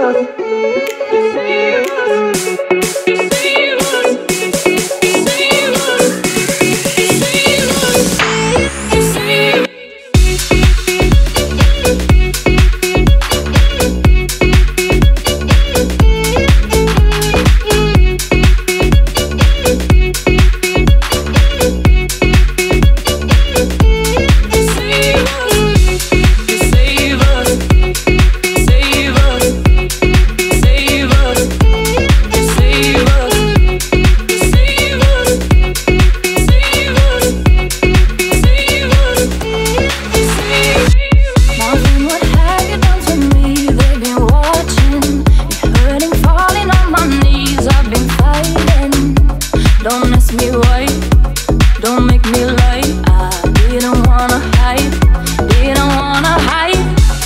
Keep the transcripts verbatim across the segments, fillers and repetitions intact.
Don't ask me why, don't make me lie. I didn't wanna hide, didn't wanna hide.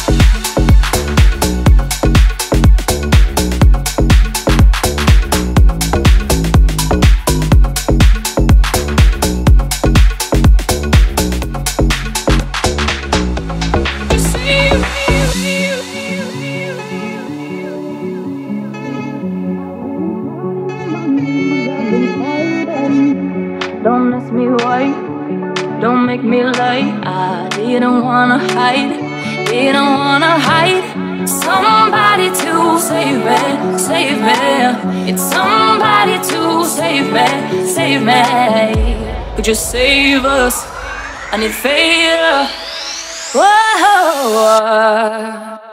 Don't ask me why, don't make me lie. I didn't wanna hide, didn't wanna hide. Somebody to save me, save me. It's somebody to save me, save me. Could you save us? I need favor. Whoa.